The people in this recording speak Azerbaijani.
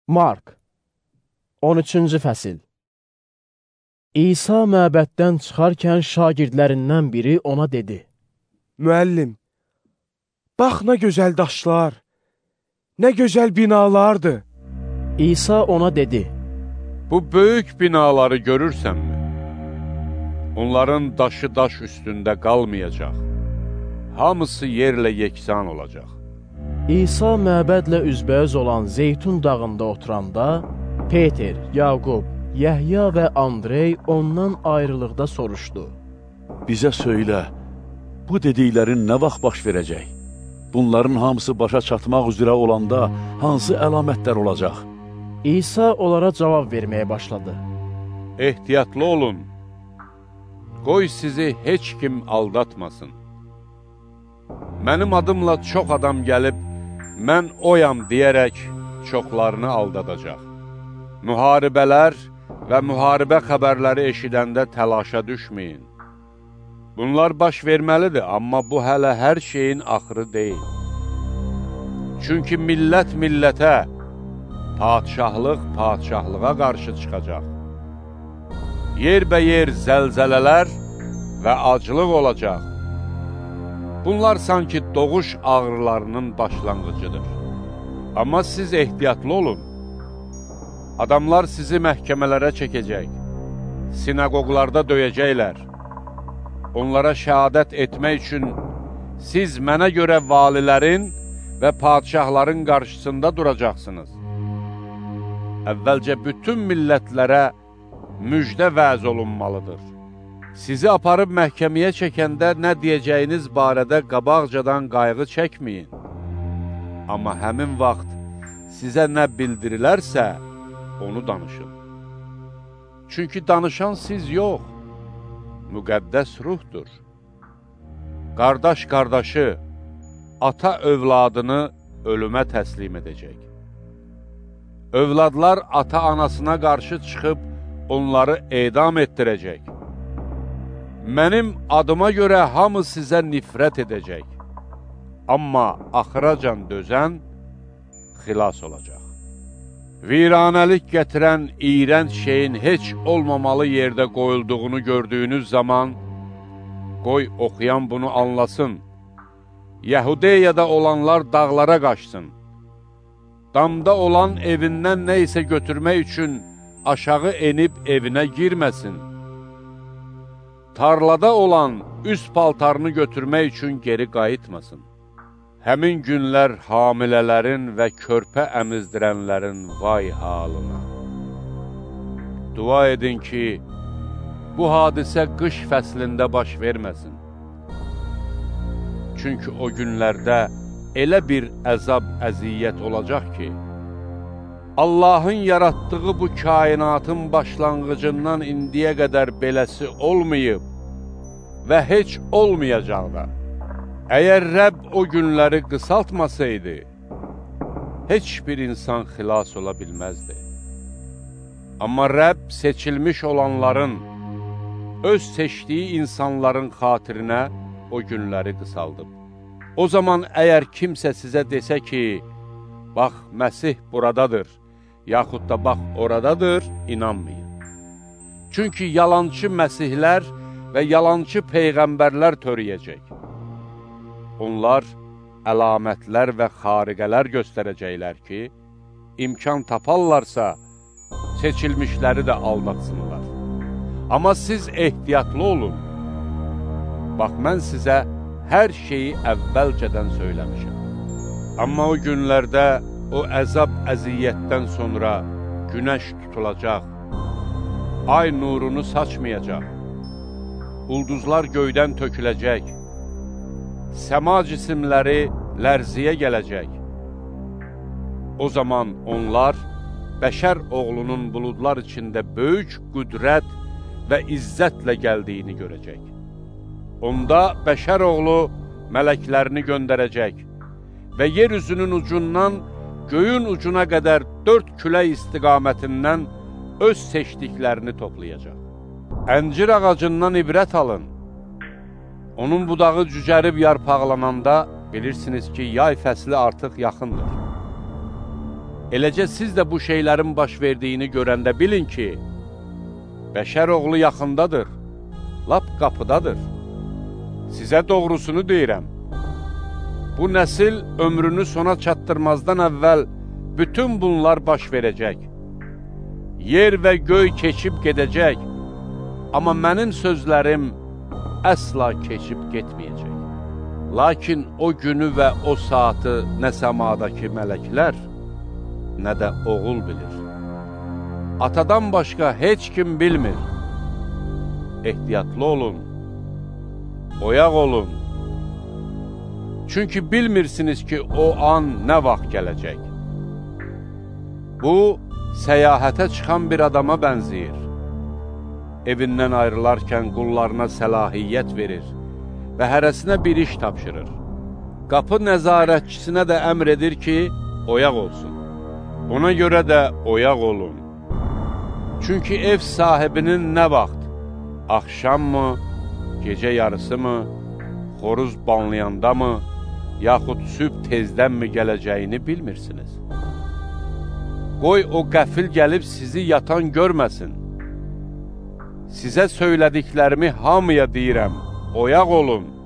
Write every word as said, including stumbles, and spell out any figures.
Mark on üçüncü fəsil. İsa məbəddən çıxarkən şagirdlərindən biri ona dedi: Müəllim, bax nə gözəl daşlar, nə gözəl binalardır. İsa ona dedi: Bu böyük binaları görürsənmi? Onların daşı daş üstündə qalmayacaq. Hamısı yerlə yeksan olacaq. İsa məbədlə üzbəüz olan Zeytun dağında oturanda, Peter, Yaqub, Yəhya və Andrey ondan ayrılıqda soruşdu: Bizə söylə, bu dediklərin nə vaxt baş verəcək? Bunların hamısı başa çatmaq üzrə olanda hansı əlamətlər olacaq? İsa onlara cavab verməyə başladı: Ehtiyatlı olun, qoy sizi heç kim aldatmasın. Mənim adımla çox adam gəlib, mən oyam deyərək çoxlarını aldadacaq. Müharibələr və müharibə xəbərləri eşidəndə təlaşa düşməyin. Bunlar baş verməlidir, amma bu hələ hər şeyin axırı deyil. Çünki millət millətə, padşahlıq padşahlığa qarşı çıxacaq. Yerbəyer zəlzələlər və aclıq olacaq. Bunlar sanki doğuş ağrılarının başlanğıcıdır. Amma siz ehtiyatlı olun. Adamlar sizi məhkəmələrə çəkəcək, sinagoglarda döyəcəklər. Onlara şəhadət etmək üçün siz mənə görə valilərin və padşahların qarşısında duracaqsınız. Əvvəlcə bütün millətlərə müjdə vəz olunmalıdır. Sizi aparıb məhkəməyə çəkəndə nə deyəcəyiniz barədə qabaqcadan qayğı çəkməyin. Amma həmin vaxt sizə nə bildirilərsə, onu danışın. Çünki danışan siz yox, müqəddəs ruhdur. Qardaş qardaşı, ata övladını ölümə təslim edəcək. Övladlar ata-anasına qarşı çıxıb onları edam etdirəcək. Mənim adıma görə hamı sizə nifrət edəcək. Amma axıracan dözən xilas olacaq. Viranəlik gətirən iyrənc şeyin heç olmamalı yerdə qoyulduğunu gördüyünüz zaman, qoy oxuyan bunu anlasın. Yəhudiyada olanlar dağlara qaçsın. Damda olan evindən nə isə götürmək üçün aşağı enib evinə girməsin. Tarlada olan üst paltarını götürmək üçün geri qayıtmasın. Həmin günlər hamilələrin və körpə əmizdirənlərin vay halına. Dua edin ki, bu hadisə qış fəslində baş verməsin. Çünki o günlərdə elə bir əzab, əziyyət olacaq ki, Allahın yaratdığı bu kainatın başlanğıcından indiyə qədər beləsi olmayıb və heç olmayacaq da. Əgər Rəbb o günləri qısaltmasaydı, heç bir insan xilas ola bilməzdi. Amma Rəbb seçilmiş olanların, öz seçdiyi insanların xatirinə o günləri qısaldıb. O zaman əgər kimsə sizə desə ki, bax, Məsih buradadır, yaxud da bax, oradadır, inanmayın. Çünki yalançı məsihlər və yalançı peyğəmbərlər törəyəcək. Onlar əlamətlər və xariqələr göstərəcəklər ki, imkan taparlarsa, seçilmişləri də aldatsınlar. Amma siz ehtiyatlı olun. Bax, mən sizə hər şeyi əvvəlcədən söyləmişəm. Amma o günlərdə, o əzab əziyyətdən sonra günəş tutulacaq, ay nurunu saçmayacaq, ulduzlar göydən töküləcək, səma cisimləri lərziyə gələcək. O zaman onlar bəşər oğlunun buludlar içində böyük qüdrət və izzətlə gəldiyini görəcək. Onda bəşər oğlu mələklərini göndərəcək və yer üzünün ucundan göyün ucuna qədər dörd külək istiqamətindən öz seçdiklərini toplayacaq. Əncir ağacından ibrət alın. Onun budağı cücərib yarpaqlananda bilirsiniz ki, yay fəsli artıq yaxındır. Eləcə siz də bu şeylərin baş verdiyini görəndə bilin ki, bəşər oğlu yaxındadır, lap qapıdadır. Sizə doğrusunu deyirəm. Bu nəsil ömrünü sona çatdırmazdan əvvəl bütün bunlar baş verəcək. Yer və göy keçib gedəcək, amma mənim sözlərim əsla keçib getməyəcək. Lakin o günü və o saatı nə səmadakı mələklər, nə də oğul bilir. Atadan başqa heç kim bilmir. Ehtiyatlı olun, oyaq olun. Çünki bilmirsiniz ki, o an nə vaxt gələcək. Bu, səyahətə çıxan bir adama bənziyir. Evindən ayrılarkən qullarına səlahiyyət verir və hərəsinə bir iş tapşırır. Qapı nəzarətçisinə də əmr edir ki, oyaq olsun. Buna görə də oyaq olun. Çünki ev sahibinin nə vaxt, axşam mı, gecə yarısı mı, xoruz banlayanda mı, yaxud sübh tezdən mi gələcəyini bilmirsiniz. Qoy o qəfil gəlib sizi yatan görməsin. Sizə söylədiklərimi hamıya deyirəm, oyaq olun.